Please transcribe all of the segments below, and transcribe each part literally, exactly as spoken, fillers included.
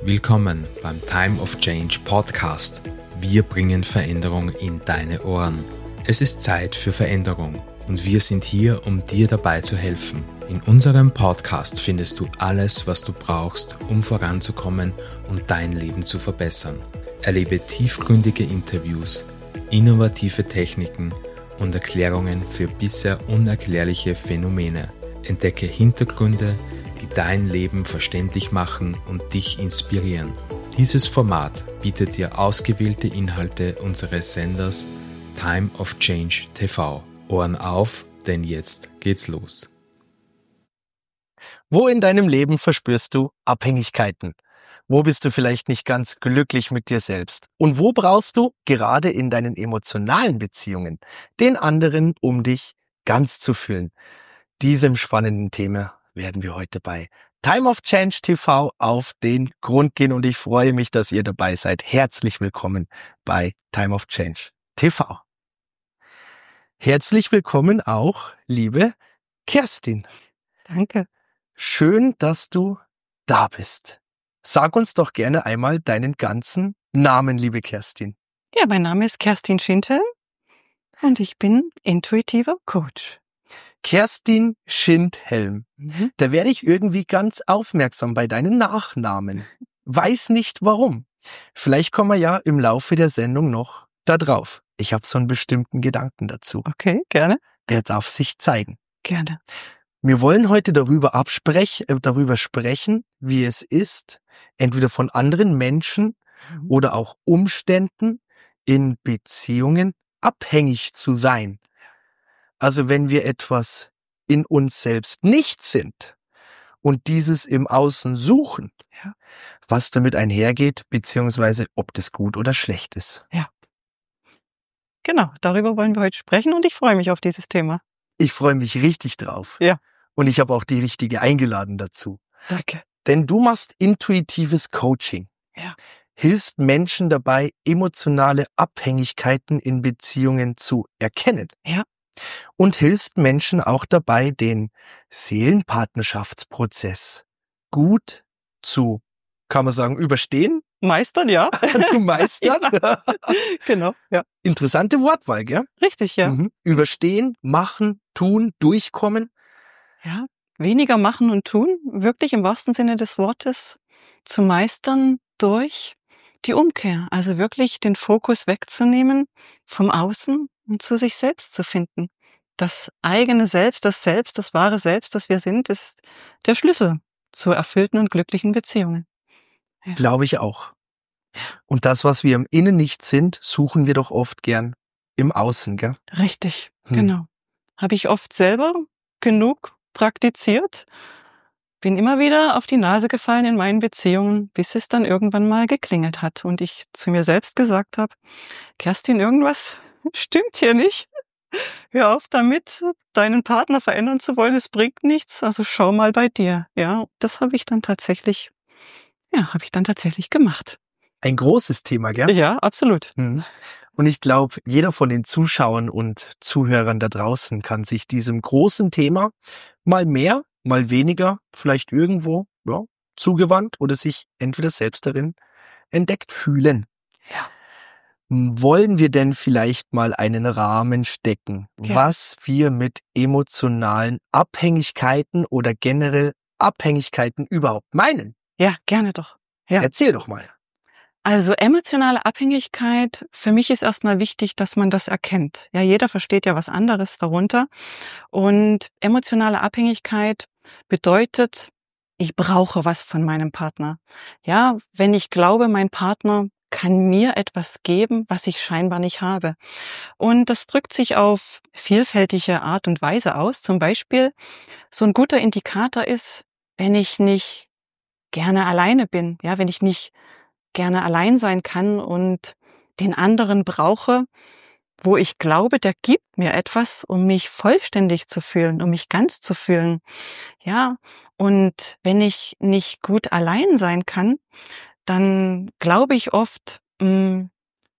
Willkommen beim Time of Change Podcast. Wir bringen Veränderung in deine Ohren. Es ist Zeit für Veränderung und wir sind hier, um dir dabei zu helfen. In unserem Podcast findest du alles, was du brauchst, um voranzukommen und dein Leben zu verbessern. Erlebe tiefgründige Interviews, innovative Techniken und Erklärungen für bisher unerklärliche Phänomene. Entdecke Hintergründe, die dein Leben verständlich machen und dich inspirieren. Dieses Format bietet dir ausgewählte Inhalte unseres Senders Time of Change T V. Ohren auf, denn jetzt geht's los. Wo in deinem Leben verspürst du Abhängigkeiten? Wo bist du vielleicht nicht ganz glücklich mit dir selbst? Und wo brauchst du, gerade in deinen emotionalen Beziehungen, den anderen um dich ganz zu fühlen? Diesem spannenden Thema werden wir heute bei Time of Change T V auf den Grund gehen und ich freue mich, dass ihr dabei seid. Herzlich willkommen bei Time of Change T V. Herzlich willkommen auch, liebe Kerstin. Danke. Schön, dass du da bist. Sag uns doch gerne einmal deinen ganzen Namen, liebe Kerstin. Ja, mein Name ist Kerstin Schindhelm und ich bin intuitiver Coach. Kerstin Schindhelm. Mhm. Da werde ich irgendwie ganz aufmerksam bei deinen Nachnamen. Weiß nicht warum. Vielleicht kommen wir ja im Laufe der Sendung noch da drauf. Ich habe so einen bestimmten Gedanken dazu. Okay, gerne. Er darf sich zeigen. Gerne. Wir wollen heute darüber absprech, äh, darüber sprechen, wie es ist, entweder von anderen Menschen Mhm. oder auch Umständen in Beziehungen abhängig zu sein. Also wenn wir etwas in uns selbst nicht sind und dieses im Außen suchen, Ja. was damit einhergeht, beziehungsweise ob das gut oder schlecht ist. Genau, darüber wollen wir heute sprechen und ich freue mich auf dieses Thema. Ich freue mich richtig drauf. Ja. Und ich habe auch die Richtige eingeladen dazu. Danke. Denn du machst intuitives Coaching. Ja. Hilfst Menschen dabei, emotionale Abhängigkeiten in Beziehungen zu erkennen. Ja. Und hilfst Menschen auch dabei, den Seelenpartnerschaftsprozess gut zu, kann man sagen, überstehen, Meistern, ja. zu meistern. Genau, ja. Interessante Wortwahl, gell? Richtig, ja. Mhm. Überstehen, machen, tun, durchkommen. Ja. Weniger machen und tun, wirklich im wahrsten Sinne des Wortes zu meistern durch die Umkehr. Also wirklich den Fokus wegzunehmen vom Außen und zu sich selbst zu finden. Das eigene Selbst, das Selbst, das wahre Selbst, das wir sind, ist der Schlüssel zu erfüllten und glücklichen Beziehungen. Ja. Glaube ich auch. Und das, was wir im Innen nicht sind, suchen wir doch oft gern im Außen, gell? Richtig, Hm. genau. Habe ich oft selber genug praktiziert, bin immer wieder auf die Nase gefallen in meinen Beziehungen, bis es dann irgendwann mal geklingelt hat und ich zu mir selbst gesagt habe, Kerstin, irgendwas stimmt hier nicht. Hör auf damit, deinen Partner verändern zu wollen, es bringt nichts, also schau mal bei dir. Ja, das habe ich dann tatsächlich, ja, habe ich dann tatsächlich gemacht. Ein großes Thema, gell? Ja, absolut. Mhm. Und ich glaube, jeder von den Zuschauern und Zuhörern da draußen kann sich diesem großen Thema mal mehr, mal weniger, vielleicht irgendwo ja, zugewandt oder sich entweder selbst darin entdeckt fühlen. Ja. Wollen wir denn vielleicht mal einen Rahmen stecken, Ja. was wir mit emotionalen Abhängigkeiten oder generell Abhängigkeiten überhaupt meinen? Ja, gerne doch. Ja. Erzähl doch mal. Also emotionale Abhängigkeit, für mich ist erstmal wichtig, dass man das erkennt. Ja, jeder versteht ja was anderes darunter. Und emotionale Abhängigkeit bedeutet, ich brauche was von meinem Partner. Ja, wenn ich glaube, mein Partner kann mir etwas geben, was ich scheinbar nicht habe. Und das drückt sich auf vielfältige Art und Weise aus. Zum Beispiel, so ein guter Indikator ist, wenn ich nicht gerne alleine bin, ja, wenn ich nicht gerne allein sein kann und den anderen brauche, wo ich glaube, der gibt mir etwas, um mich vollständig zu fühlen, um mich ganz zu fühlen. Ja, und wenn ich nicht gut allein sein kann, dann glaube ich oft, mh,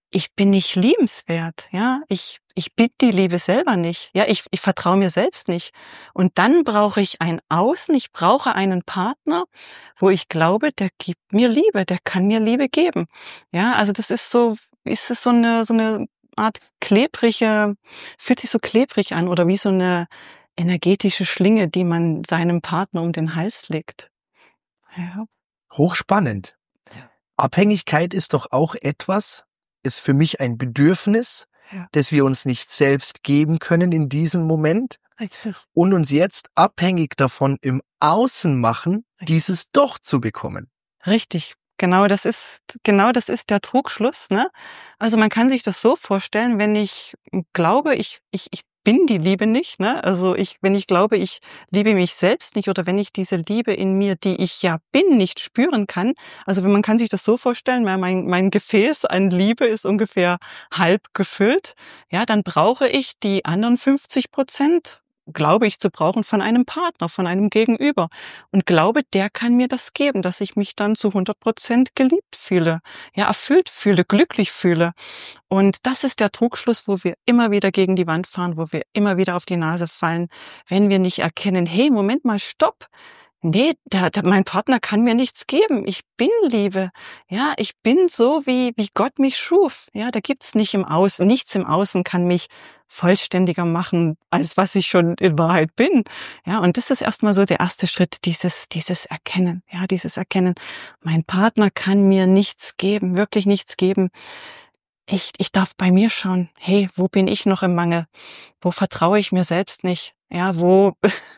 ich bin nicht liebenswert, ja, ich ich bin die Liebe selber nicht, ja, ich ich vertraue mir selbst nicht. Und dann brauche ich ein Außen, ich brauche einen Partner, wo ich glaube, der gibt mir Liebe, der kann mir Liebe geben. Ja, also das ist so, ist es so eine so eine Art klebrige, fühlt sich so klebrig an oder wie so eine energetische Schlinge, die man seinem Partner um den Hals legt. Ja. Hochspannend. Ja. Abhängigkeit ist doch auch etwas, ist für mich ein Bedürfnis, Ja. das wir uns nicht selbst geben können in diesem Moment Richtig. und uns jetzt abhängig davon im Außen machen, dieses doch zu bekommen. Richtig. Genau, das ist, genau das ist der Trugschluss, ne? Also man kann sich das so vorstellen, wenn ich glaube, ich, ich, ich bin die Liebe nicht, ne? Also ich, wenn ich glaube, ich liebe mich selbst nicht oder wenn ich diese Liebe in mir, die ich ja bin, nicht spüren kann. Also man kann sich das so vorstellen, mein, mein Gefäß an Liebe ist ungefähr halb gefüllt. Ja, dann brauche ich die anderen fünfzig Prozent, glaube ich, zu brauchen von einem Partner, von einem Gegenüber. Und glaube, der kann mir das geben, dass ich mich dann zu hundert Prozent geliebt fühle, ja, erfüllt fühle, glücklich fühle. Und das ist der Trugschluss, wo wir immer wieder gegen die Wand fahren, wo wir immer wieder auf die Nase fallen, wenn wir nicht erkennen, hey, Moment mal, stopp. Nee, der, der, mein Partner kann mir nichts geben. Ich bin Liebe. Ja, ich bin so, wie, wie Gott mich schuf. Ja, da gibt's nicht im Außen, nichts im Außen kann mich vollständiger machen, als was ich schon in Wahrheit bin. Ja, und das ist erstmal so der erste Schritt, dieses, dieses Erkennen. Ja, dieses Erkennen. Mein Partner kann mir nichts geben, wirklich nichts geben. Ich, ich darf bei mir schauen. Hey, wo bin ich noch im Mangel? Wo vertraue ich mir selbst nicht? Ja, wo,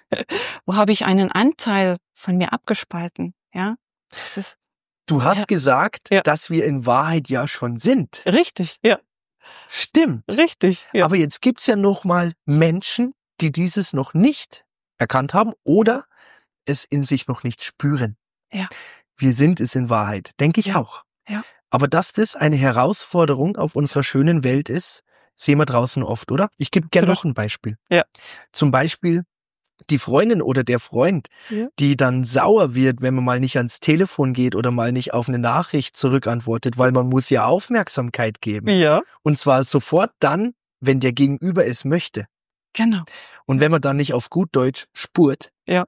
wo habe ich einen Anteil von mir abgespalten? Ja, das ist. Du hast ja. gesagt, ja. dass wir in Wahrheit ja schon sind. Richtig, ja. Stimmt. Richtig, ja. Aber jetzt gibt's ja noch mal Menschen, die dieses noch nicht erkannt haben oder es in sich noch nicht spüren. Ja. Wir sind es in Wahrheit, denke ich ja. auch. Ja. Aber dass das eine Herausforderung auf unserer schönen Welt ist, sehen wir draußen oft, oder? Ich gebe gerne noch ein Beispiel. Ja. Zum Beispiel die Freundin oder der Freund, ja. die dann sauer wird, wenn man mal nicht ans Telefon geht oder mal nicht auf eine Nachricht zurückantwortet, weil man muss ja Aufmerksamkeit geben. Ja. Und zwar sofort dann, wenn der Gegenüber es möchte. Genau. Und wenn man dann nicht auf gut Deutsch spurt, ja.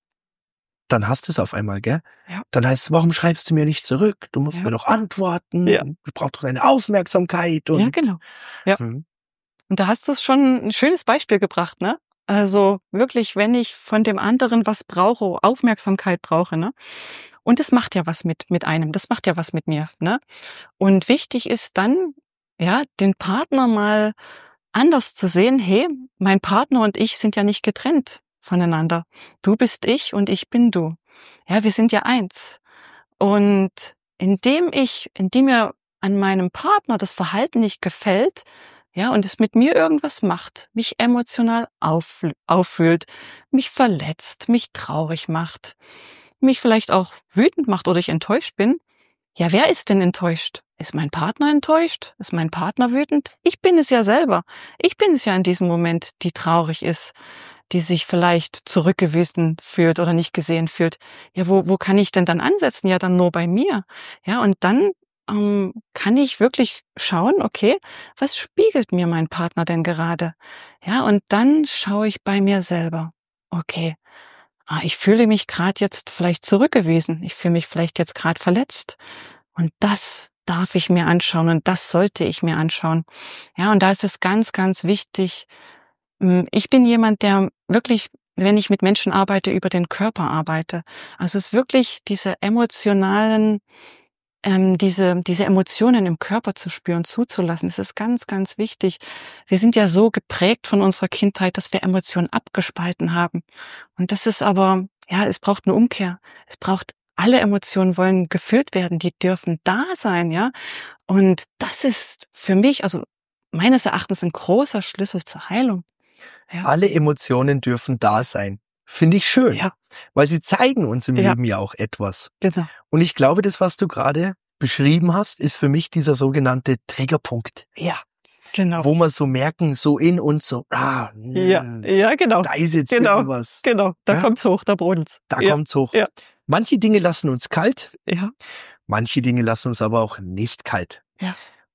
dann hast du es auf einmal, gell? Ja. Dann heißt es, warum schreibst du mir nicht zurück? Du musst ja. mir doch antworten. Ja. Du brauchst doch deine Aufmerksamkeit. Und ja, genau. Ja. Hm. Und da hast du schon ein schönes Beispiel gebracht, ne? Also wirklich, wenn ich von dem anderen was brauche, Aufmerksamkeit brauche, ne? Und das macht ja was mit mit einem, das macht ja was mit mir, ne? Und wichtig ist dann, ja, den Partner mal anders zu sehen. Hey, mein Partner und ich sind ja nicht getrennt voneinander. Du bist ich und ich bin du. Ja, wir sind ja eins. Und indem ich, indem mir an meinem Partner das Verhalten nicht gefällt, ja, und es mit mir irgendwas macht, mich emotional auf, auffühlt, mich verletzt, mich traurig macht, mich vielleicht auch wütend macht oder ich enttäuscht bin. Ja, wer ist denn enttäuscht? Ist mein Partner enttäuscht? Ist mein Partner wütend? Ich bin es ja selber. Ich bin es ja in diesem Moment, die traurig ist, die sich vielleicht zurückgewiesen fühlt oder nicht gesehen fühlt. Ja, wo, wo kann ich denn dann ansetzen? Ja, dann nur bei mir. Ja, und dann ähm, kann ich wirklich schauen, okay, was spiegelt mir mein Partner denn gerade? Ja, und dann schaue ich bei mir selber. Okay, ah, ich fühle mich gerade jetzt vielleicht zurückgewiesen. Ich fühle mich vielleicht jetzt gerade verletzt. Und das darf ich mir anschauen und das sollte ich mir anschauen. Ja, und da ist es ganz, ganz wichtig. Ich bin jemand, der wirklich, wenn ich mit Menschen arbeite, über den Körper arbeite. Also es ist wirklich diese emotionalen, ähm, diese, diese Emotionen im Körper zu spüren, zuzulassen. Das ist ganz, ganz wichtig. Wir sind ja so geprägt von unserer Kindheit, dass wir Emotionen abgespalten haben. Und das ist aber, ja, es braucht eine Umkehr. Es braucht, alle Emotionen wollen gefühlt werden, die dürfen da sein, ja. Und das ist für mich, also meines Erachtens, ein großer Schlüssel zur Heilung. Ja. Alle Emotionen dürfen da sein. Finde ich schön, ja. weil sie zeigen uns im ja. Leben ja auch etwas. Genau. Und ich glaube, das, was du gerade beschrieben hast, ist für mich dieser sogenannte Triggerpunkt. Ja, genau. Wo man so merken, so in uns so, ah, ja, ja, genau. Da ist jetzt genau. irgendwas. Genau, da ja? kommt's hoch, da brodelt's. Da ja. kommt's hoch. Ja. Manche Dinge lassen uns kalt. Ja. Manche Dinge lassen uns aber auch nicht kalt. Ja.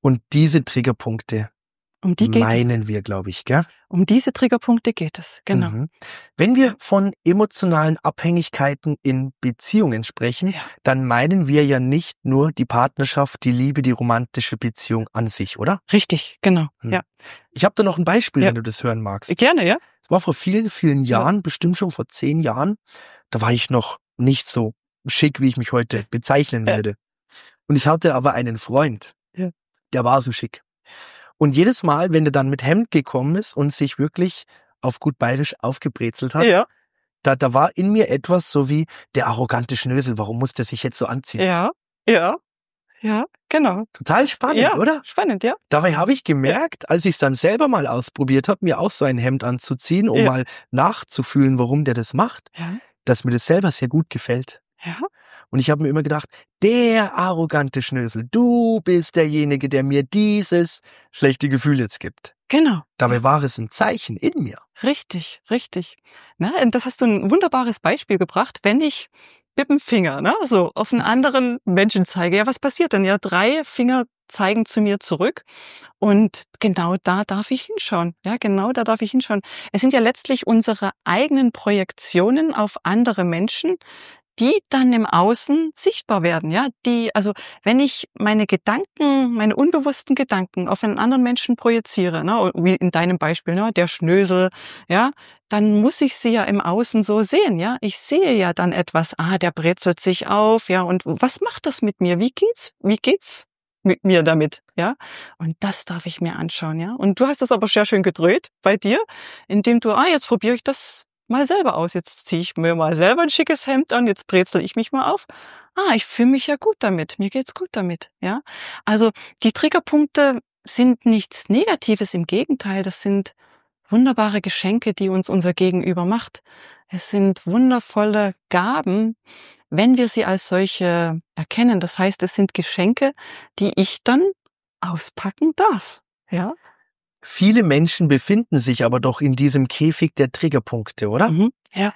Und diese Triggerpunkte Um die geht meinen es. wir, glaube ich, gell? Um diese Triggerpunkte geht es, genau. Mhm. Wenn wir von emotionalen Abhängigkeiten in Beziehungen sprechen, Ja. dann meinen wir ja nicht nur die Partnerschaft, die Liebe, die romantische Beziehung an sich, oder? Richtig, genau. Hm. Ja. Ich habe da noch ein Beispiel, Ja. wenn du das hören magst. Gerne, ja? Es war vor vielen, vielen Ja. Jahren, bestimmt schon vor zehn Jahren. Da war ich noch nicht so schick, wie ich mich heute bezeichnen Ja. würde. Und ich hatte aber einen Freund, Ja. der war so schick. Und jedes Mal, wenn der dann mit Hemd gekommen ist und sich wirklich auf gut bayerisch aufgebrezelt hat, Ja. da, da war in mir etwas so wie der arrogante Schnösel. Warum muss der sich jetzt so anziehen? Ja. Ja. Ja, genau. Total spannend, Ja, oder? spannend, ja. Dabei habe ich gemerkt, als ich es dann selber mal ausprobiert habe, mir auch so ein Hemd anzuziehen, um Ja. mal nachzufühlen, warum der das macht, Ja. dass mir das selber sehr gut gefällt. Ja. Und ich habe mir immer gedacht, der arrogante Schnösel, du bist derjenige, der mir dieses schlechte Gefühl jetzt gibt. Genau. Dabei war es ein Zeichen in mir. Richtig, richtig. Na, und das hast du ein wunderbares Beispiel gebracht, wenn ich mit dem Finger, ne, so auf einen anderen Menschen zeige. Ja, was passiert denn? Ja, drei Finger zeigen zu mir zurück und genau da darf ich hinschauen. Ja, genau da darf ich hinschauen. Es sind ja letztlich unsere eigenen Projektionen auf andere Menschen, die dann im Außen sichtbar werden, ja, die, also, wenn ich meine Gedanken, meine unbewussten Gedanken auf einen anderen Menschen projiziere, ne, wie in deinem Beispiel, ne, der Schnösel, ja, dann muss ich sie ja im Außen so sehen, ja. Ich sehe ja dann etwas, ah, der brezelt sich auf, ja, und was macht das mit mir? Wie geht's? Wie geht's mit mir damit, ja? Und das darf ich mir anschauen, ja. Und du hast das aber sehr schön gedreht bei dir, indem du, ah, jetzt probiere ich das mal selber aus. Jetzt ziehe ich mir mal selber ein schickes Hemd an, jetzt brezel ich mich mal auf. Ah, ich fühle mich ja gut damit. Mir geht's gut damit, ja. Also, die Triggerpunkte sind nichts Negatives, im Gegenteil, das sind wunderbare Geschenke, die uns unser Gegenüber macht. Es sind wundervolle Gaben, wenn wir sie als solche erkennen. Das heißt, es sind Geschenke, die ich dann auspacken darf, ja. Viele Menschen befinden sich aber doch in diesem Käfig der Triggerpunkte, oder? Mhm. Ja.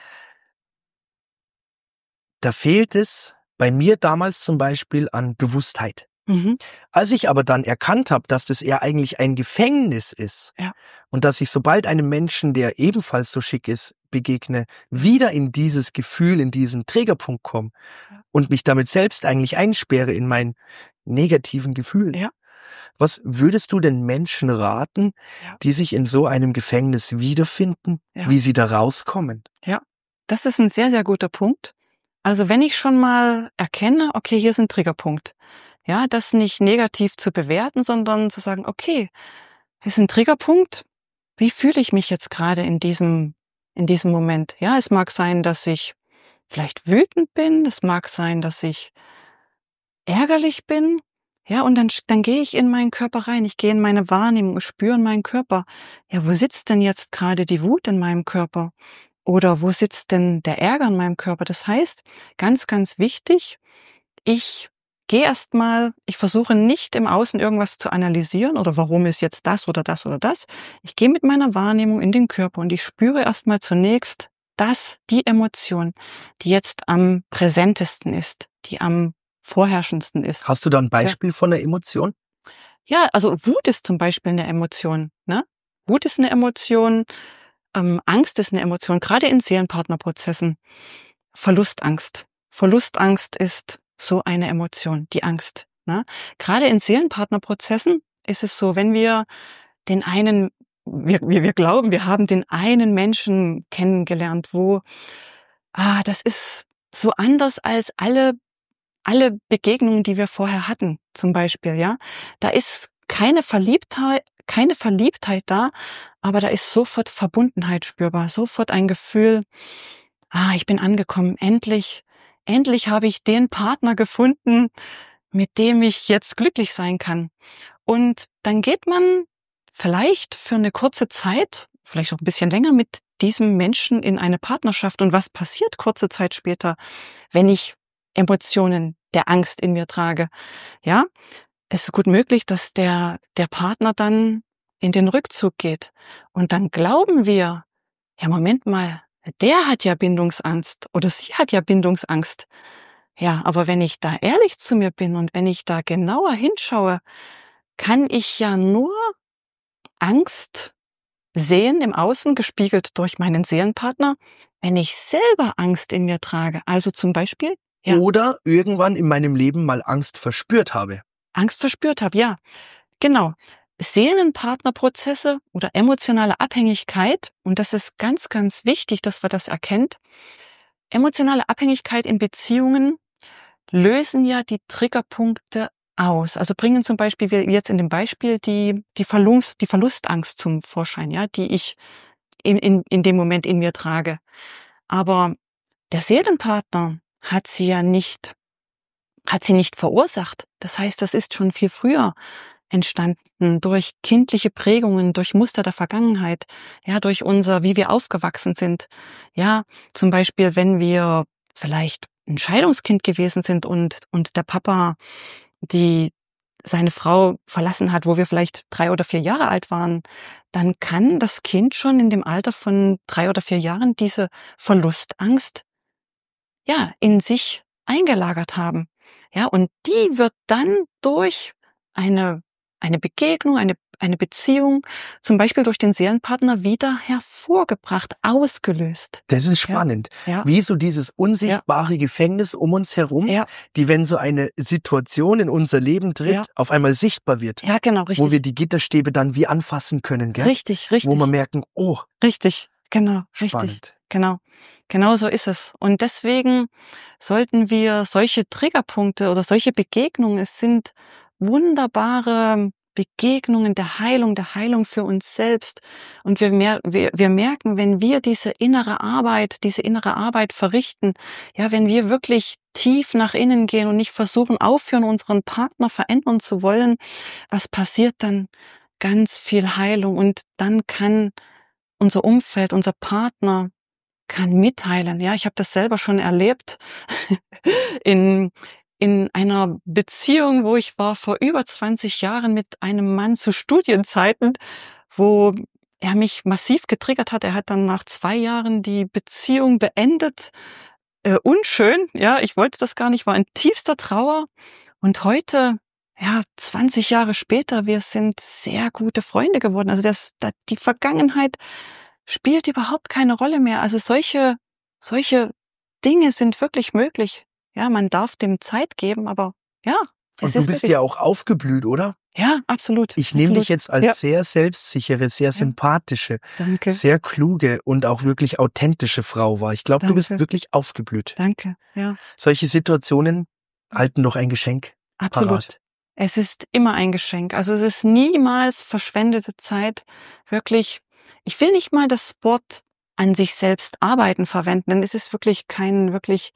Da fehlt es bei mir damals zum Beispiel an Bewusstheit. Mhm. Als ich aber dann erkannt habe, dass das eher eigentlich ein Gefängnis ist Ja. und dass ich sobald einem Menschen, der ebenfalls so schick ist, begegne, wieder in dieses Gefühl, in diesen Triggerpunkt komme Ja. und mich damit selbst eigentlich einsperre in meinen negativen Gefühlen. Ja. Was würdest du den Menschen raten, Ja. die sich in so einem Gefängnis wiederfinden, Ja. wie sie da rauskommen? Ja, das ist ein sehr, sehr guter Punkt. Also, wenn ich schon mal erkenne, okay, hier ist ein Triggerpunkt, ja, das nicht negativ zu bewerten, sondern zu sagen, okay, hier ist ein Triggerpunkt. Wie fühle ich mich jetzt gerade in diesem in diesem Moment? Ja, es mag sein, dass ich vielleicht wütend bin, es mag sein, dass ich ärgerlich bin, ja, und dann sch dann gehe ich in meinen Körper rein. Ich gehe in meine Wahrnehmung, ich spüre in meinen Körper. Ja, wo sitzt denn jetzt gerade die Wut in meinem Körper? Oder wo sitzt denn der Ärger in meinem Körper? Das heißt, ganz, ganz wichtig, ich gehe erst mal, ich versuche nicht im Außen irgendwas zu analysieren oder warum ist jetzt das oder das oder das. Ich gehe mit meiner Wahrnehmung in den Körper und ich spüre erst mal zunächst das, die Emotion, die jetzt am präsentesten ist, die am vorherrschendsten ist. Hast du da ein Beispiel von einer Emotion? Ja, also Wut ist zum Beispiel eine Emotion, ne? Wut ist eine Emotion, ähm, Angst ist eine Emotion, gerade in Seelenpartnerprozessen. Verlustangst. Verlustangst ist so eine Emotion, die Angst, ne? Gerade in Seelenpartnerprozessen ist es so, wenn wir den einen, wir, wir, wir glauben, wir haben den einen Menschen kennengelernt, wo, ah, das ist so anders als alle alle Begegnungen, die wir vorher hatten, zum Beispiel, ja. Da ist keine Verliebtheit, keine Verliebtheit da, aber da ist sofort Verbundenheit spürbar, sofort ein Gefühl, ah, ich bin angekommen, endlich, endlich habe ich den Partner gefunden, mit dem ich jetzt glücklich sein kann. Und dann geht man vielleicht für eine kurze Zeit, vielleicht auch ein bisschen länger mit diesem Menschen in eine Partnerschaft. Und was passiert kurze Zeit später, wenn ich Emotionen der Angst in mir trage? Ja, es ist gut möglich, dass der, der Partner dann in den Rückzug geht. Und dann glauben wir, ja, Moment mal, der hat ja Bindungsangst oder sie hat ja Bindungsangst. Ja, aber wenn ich da ehrlich zu mir bin und wenn ich da genauer hinschaue, kann ich ja nur Angst sehen im Außen, gespiegelt durch meinen Seelenpartner, wenn ich selber Angst in mir trage. Also zum Beispiel, ja, Oder irgendwann in meinem Leben mal Angst verspürt habe. Angst verspürt habe, ja, genau. Seelenpartnerprozesse oder emotionale Abhängigkeit, und das ist ganz, ganz wichtig, dass wir das erkennt. Emotionale Abhängigkeit in Beziehungen lösen ja die Triggerpunkte aus. Also bringen zum Beispiel, wie jetzt in dem Beispiel, die, die, Verlust, die Verlustangst zum Vorschein, ja, die ich in, in, in dem Moment in mir trage. Aber der Seelenpartner hat sie ja nicht, hat sie nicht verursacht. Das heißt, das ist schon viel früher entstanden durch kindliche Prägungen, durch Muster der Vergangenheit, ja, durch unser, wie wir aufgewachsen sind. Ja, zum Beispiel, wenn wir vielleicht ein Scheidungskind gewesen sind und, und der Papa, die seine Frau verlassen hat, wo wir vielleicht drei oder vier Jahre alt waren, dann kann das Kind schon in dem Alter von drei oder vier Jahren diese Verlustangst, ja, in sich eingelagert haben. Ja, und die wird dann durch eine, eine Begegnung, eine, eine Beziehung, zum Beispiel durch den Seelenpartner wieder hervorgebracht, ausgelöst. Das ist spannend. Ja, ja. Wie so dieses unsichtbare Gefängnis um uns herum, Ja, die, wenn so eine Situation in unser Leben tritt, Ja. auf einmal sichtbar wird. ja, genau, richtig. Wo wir die Gitterstäbe dann wie anfassen können, gell? Richtig, richtig. Wo wir merken, oh, Richtig, genau, richtig, spannend. genau. Genau so ist es. Und deswegen sollten wir solche Triggerpunkte oder solche Begegnungen, es sind wunderbare Begegnungen der Heilung, der Heilung für uns selbst. Und wir, mer wir, wir merken, wenn wir diese innere Arbeit, diese innere Arbeit verrichten, ja, wenn wir wirklich tief nach innen gehen und nicht versuchen, aufhören, unseren Partner verändern zu wollen, was passiert dann? Ganz viel Heilung. Und dann kann unser Umfeld, unser Partner kann mitteilen. Ja, ich habe das selber schon erlebt in in einer Beziehung, wo ich war vor über zwanzig Jahren mit einem Mann zu Studienzeiten, wo er mich massiv getriggert hat. Er hat dann nach zwei Jahren die Beziehung beendet. Äh, unschön, ja, ich wollte das gar nicht, war in tiefster Trauer. Und heute, ja, zwanzig Jahre später, wir sind sehr gute Freunde geworden. Also das, das die Vergangenheit spielt überhaupt keine Rolle mehr. Also solche, solche Dinge sind wirklich möglich. Ja, man darf dem Zeit geben, aber ja. Und du bist ja auch aufgeblüht, oder? Ja, absolut. Ich nehme dich jetzt als ja. sehr selbstsichere, sehr ja. sympathische, Danke. sehr kluge und auch wirklich authentische Frau wahr. Ich glaube, du bist wirklich aufgeblüht. Danke, ja. Solche Situationen halten doch ein Geschenk Absolut. parat. Es ist immer ein Geschenk. Also es ist niemals verschwendete Zeit. Wirklich, ich will nicht mal das Wort an sich selbst arbeiten verwenden, denn es ist wirklich kein wirklich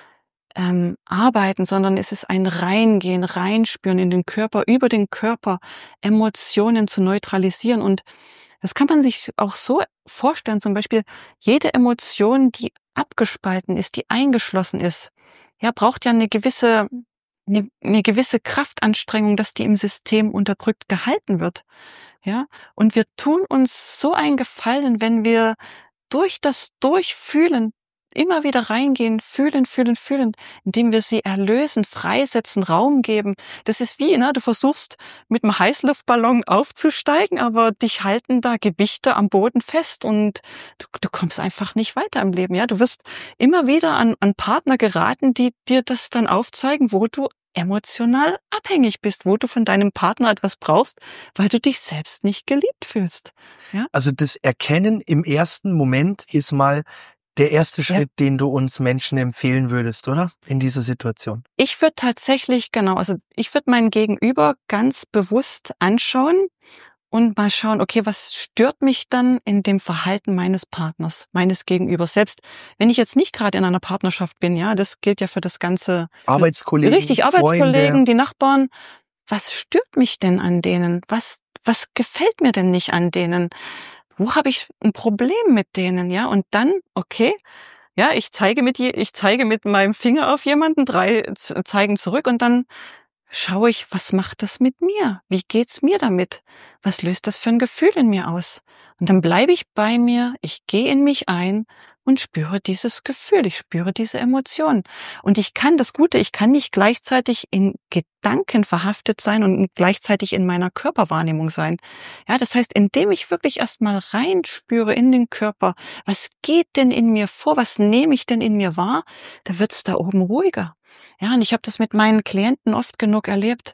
ähm, Arbeiten, sondern es ist ein Reingehen, Reinspüren in den Körper, über den Körper Emotionen zu neutralisieren. Und das kann man sich auch so vorstellen, zum Beispiel jede Emotion, die abgespalten ist, die eingeschlossen ist, ja, braucht ja eine gewisse, eine, eine gewisse Kraftanstrengung, dass die im System unterdrückt gehalten wird. Ja, und wir tun uns so einen Gefallen, wenn wir durch das Durchfühlen immer wieder reingehen, fühlen, fühlen, fühlen, indem wir sie erlösen, freisetzen, Raum geben. Das ist wie, ne, du versuchst mit einem Heißluftballon aufzusteigen, aber dich halten da Gewichte am Boden fest und du, du kommst einfach nicht weiter im Leben. Ja, du wirst immer wieder an, an Partner geraten, die dir das dann aufzeigen, wo du emotional abhängig bist, wo du von deinem Partner etwas brauchst, weil du dich selbst nicht geliebt fühlst. Ja? Also das Erkennen im ersten Moment ist mal der erste Schritt, ja. den du uns Menschen empfehlen würdest, oder? In dieser Situation. Ich würde tatsächlich, genau, also ich würde mein Gegenüber ganz bewusst anschauen und mal schauen, okay, was stört mich dann in dem Verhalten meines Partners, meines Gegenübers? Selbst wenn ich jetzt nicht gerade in einer Partnerschaft bin, ja, das gilt ja für das ganze Arbeitskollegen, richtig, Arbeitskollegen, Freunde. Die Nachbarn. Was stört mich denn an denen? Was, was gefällt mir denn nicht an denen? Wo habe ich ein Problem mit denen, ja? Und dann, okay, ja, ich zeige mit je, ich zeige mit meinem Finger auf jemanden, drei zeigen zurück und dann schaue ich, was macht das mit mir? Wie geht's mir damit? Was löst das für ein Gefühl in mir aus? Und dann bleibe ich bei mir, ich gehe in mich ein und spüre dieses Gefühl, ich spüre diese Emotion. Und ich kann, das Gute, ich kann nicht gleichzeitig in Gedanken verhaftet sein und gleichzeitig in meiner Körperwahrnehmung sein. Ja, das heißt, indem ich wirklich erstmal reinspüre in den Körper, was geht denn in mir vor, was nehme ich denn in mir wahr, da wird's da oben ruhiger. Ja, und ich habe das mit meinen Klienten oft genug erlebt,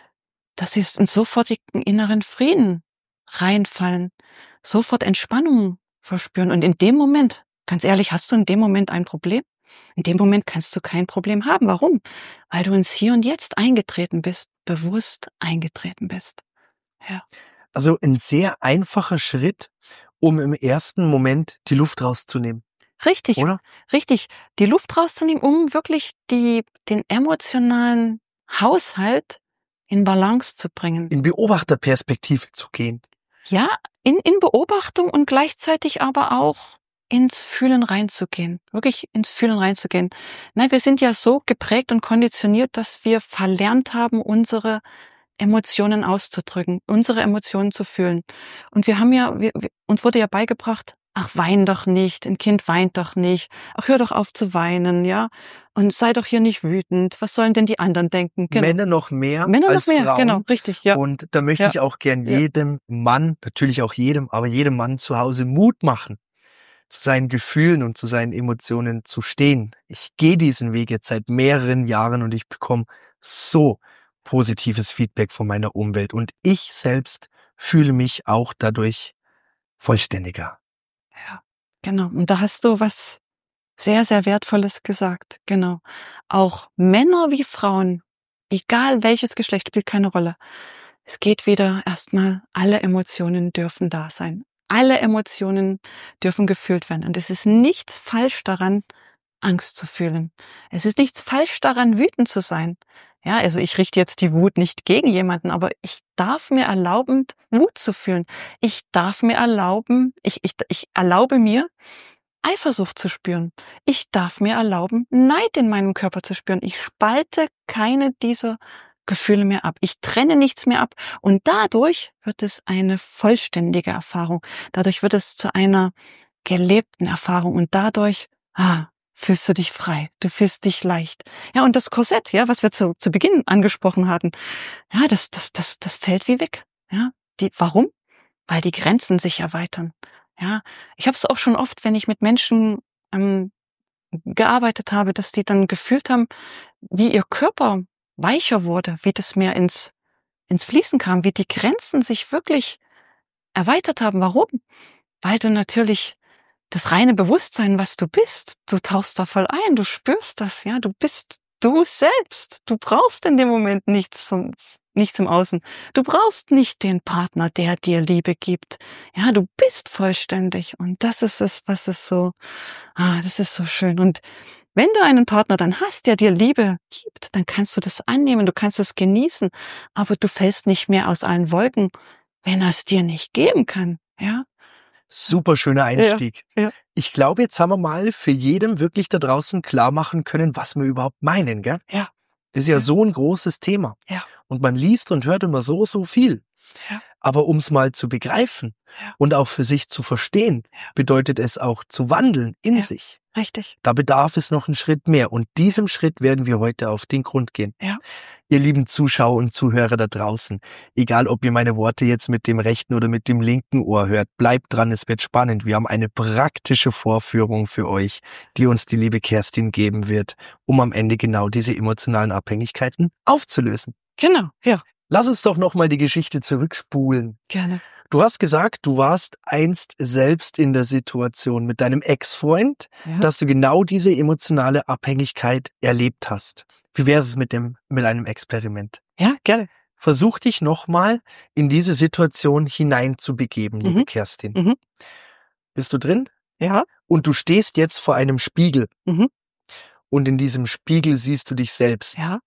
dass sie in sofortigen inneren Frieden reinfallen, sofort Entspannung verspüren. Und in dem Moment, ganz ehrlich, hast du in dem Moment ein Problem? In dem Moment kannst du kein Problem haben. Warum? Weil du ins Hier und Jetzt eingetreten bist, bewusst eingetreten bist. Ja. Also ein sehr einfacher Schritt, um im ersten Moment die Luft rauszunehmen. Richtig, oder? Richtig. Die Luft rauszunehmen, um wirklich die, den emotionalen Haushalt in Balance zu bringen. In Beobachterperspektive zu gehen. Ja, in, in Beobachtung und gleichzeitig aber auch ins Fühlen reinzugehen. Wirklich ins Fühlen reinzugehen. Nein, wir sind ja so geprägt und konditioniert, dass wir verlernt haben, unsere Emotionen auszudrücken, unsere Emotionen zu fühlen. Und wir haben ja, wir, wir, uns wurde ja beigebracht, ach, wein doch nicht, ein Kind weint doch nicht, ach, hör doch auf zu weinen, ja, und sei doch hier nicht wütend, was sollen denn die anderen denken? Genau. Männer noch mehr Männer als noch mehr, Frauen. Genau, richtig, ja. Und da möchte ja. ich auch gern jedem ja. Mann, natürlich auch jedem, aber jedem Mann zu Hause Mut machen, zu seinen Gefühlen und zu seinen Emotionen zu stehen. Ich gehe diesen Weg jetzt seit mehreren Jahren und ich bekomme so positives Feedback von meiner Umwelt und ich selbst fühle mich auch dadurch vollständiger. Ja, genau. Und da hast du was sehr, sehr Wertvolles gesagt. Genau. Auch Männer wie Frauen, egal welches Geschlecht, spielt keine Rolle. Es geht wieder erstmal, alle Emotionen dürfen da sein. Alle Emotionen dürfen gefühlt werden. Und es ist nichts falsch daran, Angst zu fühlen. Es ist nichts falsch daran, wütend zu sein. Ja, also ich richte jetzt die Wut nicht gegen jemanden, aber ich darf mir erlauben, Wut zu fühlen. Ich darf mir erlauben, ich, ich, ich erlaube mir, Eifersucht zu spüren. Ich darf mir erlauben, Neid in meinem Körper zu spüren. Ich spalte keine dieser Gefühle mehr ab. Ich trenne nichts mehr ab. Und dadurch wird es eine vollständige Erfahrung. Dadurch wird es zu einer gelebten Erfahrung. Und dadurch, ah, fühlst du dich frei, du fühlst dich leicht. Ja, und das Korsett, ja, was wir zu, zu Beginn angesprochen hatten, ja, das, das, das, das fällt wie weg. Ja, die, warum? Weil die Grenzen sich erweitern. Ja, ich habe es auch schon oft, wenn ich mit Menschen ähm, gearbeitet habe, dass die dann gefühlt haben, wie ihr Körper weicher wurde, wie das mehr ins, ins Fließen kam, wie die Grenzen sich wirklich erweitert haben. Warum? Weil du natürlich das reine Bewusstsein, was du bist, du tauchst da voll ein, du spürst das, ja, du bist du selbst. Du brauchst in dem Moment nichts vom, nichts im Außen. Du brauchst nicht den Partner, der dir Liebe gibt. Ja, du bist vollständig. Und das ist es, was es so, ah, das ist so schön. Und wenn du einen Partner dann hast, der dir Liebe gibt, dann kannst du das annehmen, du kannst es genießen, aber du fällst nicht mehr aus allen Wolken, wenn er es dir nicht geben kann, ja. Super schöner Einstieg. Ja, ja. Ich glaube, jetzt haben wir mal für jedem wirklich da draußen klar machen können, was wir überhaupt meinen, gell? Ja. Das ist ja, ja. so ein großes Thema. Ja. Und man liest und hört immer so, so viel. Ja. Aber um es mal zu begreifen ja. und auch für sich zu verstehen, ja. bedeutet es auch zu wandeln in ja. sich. Richtig. Da bedarf es noch einen Schritt mehr. Und diesem Schritt werden wir heute auf den Grund gehen. Ja. Ihr lieben Zuschauer und Zuhörer da draußen, egal ob ihr meine Worte jetzt mit dem rechten oder mit dem linken Ohr hört, bleibt dran, es wird spannend. Wir haben eine praktische Vorführung für euch, die uns die liebe Kerstin geben wird, um am Ende genau diese emotionalen Abhängigkeiten aufzulösen. Genau, ja. Lass uns doch nochmal die Geschichte zurückspulen. Gerne. Du hast gesagt, du warst einst selbst in der Situation mit deinem Ex-Freund, ja. dass du genau diese emotionale Abhängigkeit erlebt hast. Wie wäre es mit dem, mit einem Experiment? Ja, gerne. Versuch dich nochmal in diese Situation hineinzubegeben, liebe mhm. Kerstin. Mhm. Bist du drin? Ja. Und du stehst jetzt vor einem Spiegel. Mhm. Und in diesem Spiegel siehst du dich selbst. Ja.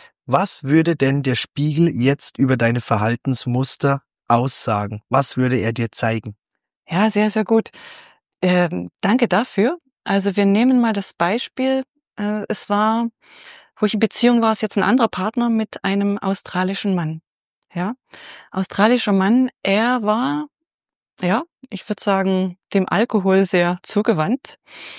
Was würde denn der Spiegel jetzt über deine Verhaltensmuster aussagen? Was würde er dir zeigen? Ja, sehr, sehr gut. Ähm, danke dafür. Also wir nehmen mal das Beispiel. Äh, es war, wo ich in Beziehung war, ist jetzt ein anderer Partner mit einem australischen Mann. Ja, australischer Mann. Er war ja, ich würde sagen, dem Alkohol sehr zugewandt.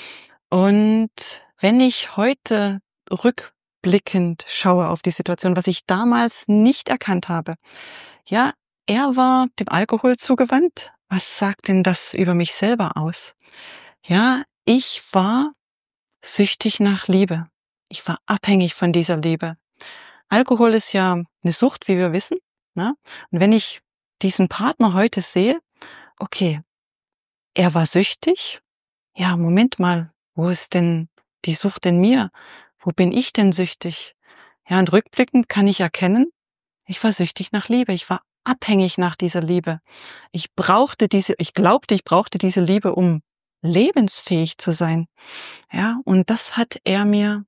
Und wenn ich heute rückblickend schaue auf die Situation, was ich damals nicht erkannt habe, ja, er war dem Alkohol zugewandt. Was sagt denn das über mich selber aus? Ja, ich war süchtig nach Liebe. Ich war abhängig von dieser Liebe. Alkohol ist ja eine Sucht, wie wir wissen, ne? Und wenn ich diesen Partner heute sehe, okay, er war süchtig. Ja, Moment mal, wo ist denn die Sucht in mir? Wo bin ich denn süchtig? Ja, und rückblickend kann ich erkennen, ich war süchtig nach Liebe. Ich war abhängig nach dieser Liebe. Ich brauchte diese, ich glaubte, ich brauchte diese Liebe, um lebensfähig zu sein. Ja, und das hat er mir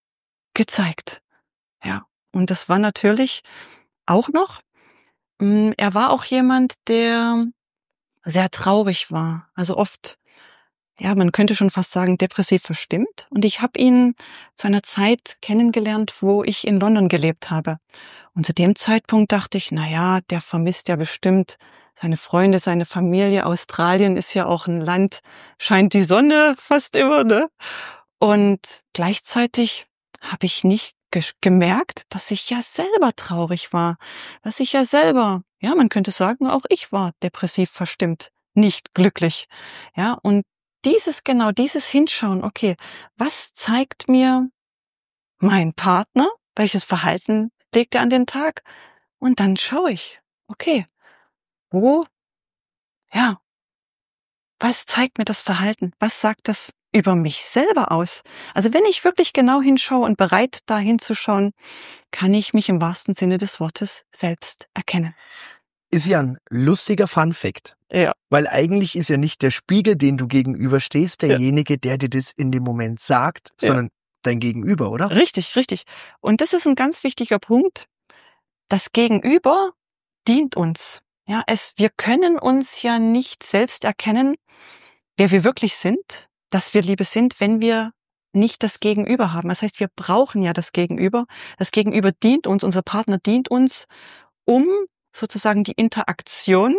gezeigt. Ja, und das war natürlich auch noch, mh, er war auch jemand, der sehr traurig war. Also oft, ja, man könnte schon fast sagen, depressiv verstimmt. Und ich habe ihn zu einer Zeit kennengelernt, wo ich in London gelebt habe. Und zu dem Zeitpunkt dachte ich, na ja, der vermisst ja bestimmt seine Freunde, seine Familie. Australien ist ja auch ein Land, scheint die Sonne fast immer, ne? Und gleichzeitig habe ich nicht ge- gemerkt, dass ich ja selber traurig war, dass ich ja selber, ja, man könnte sagen, auch ich war depressiv verstimmt, nicht glücklich. Ja, und dieses, genau, dieses Hinschauen, okay, was zeigt mir mein Partner? Welches Verhalten legt er an den Tag? Und dann schaue ich, okay, wo, ja, was zeigt mir das Verhalten? Was sagt das über mich selber aus? Also wenn ich wirklich genau hinschaue und bereit da hinzuschauen, kann ich mich im wahrsten Sinne des Wortes selbst erkennen. Ist ja ein lustiger Funfact. Ja. Weil eigentlich ist ja nicht der Spiegel, den du gegenüberstehst, derjenige, der dir das in dem Moment sagt, Ja. sondern dein Gegenüber, oder? Richtig, richtig. Und das ist ein ganz wichtiger Punkt. Das Gegenüber dient uns. Ja, es, wir können uns ja nicht selbst erkennen, wer wir wirklich sind, dass wir Liebe sind, wenn wir nicht das Gegenüber haben. Das heißt, wir brauchen ja das Gegenüber. Das Gegenüber dient uns, unser Partner dient uns, um sozusagen die Interaktion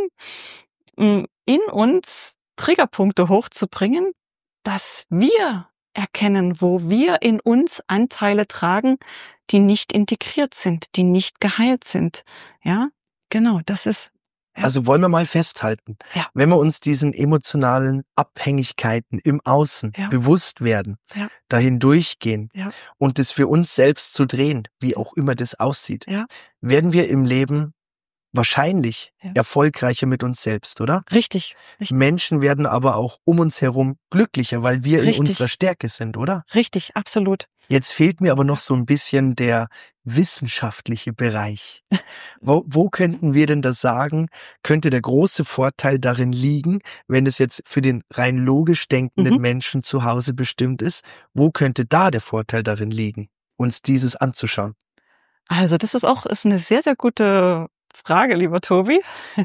mh, in uns Triggerpunkte hochzubringen, dass wir erkennen, wo wir in uns Anteile tragen, die nicht integriert sind, die nicht geheilt sind. Ja, genau, das ist. Ja. Also wollen wir mal festhalten, Ja. wenn wir uns diesen emotionalen Abhängigkeiten im Außen Ja. bewusst werden, Ja. dahin durchgehen Ja. und das für uns selbst zu drehen, wie auch immer das aussieht, Ja. werden wir im Leben wahrscheinlich Ja. erfolgreicher mit uns selbst, oder? Richtig, richtig, Menschen werden aber auch um uns herum glücklicher, weil wir in Richtig. unserer Stärke sind, oder? richtig, absolut. Jetzt fehlt mir aber noch so ein bisschen der wissenschaftliche Bereich. Wo, wo könnten wir denn das sagen? Könnte der große Vorteil darin liegen, wenn es jetzt für den rein logisch denkenden Mhm. Menschen zu Hause bestimmt ist? Wo könnte da der Vorteil darin liegen, uns dieses anzuschauen? Also das ist auch ist eine sehr, sehr gute Frage, lieber Tobi.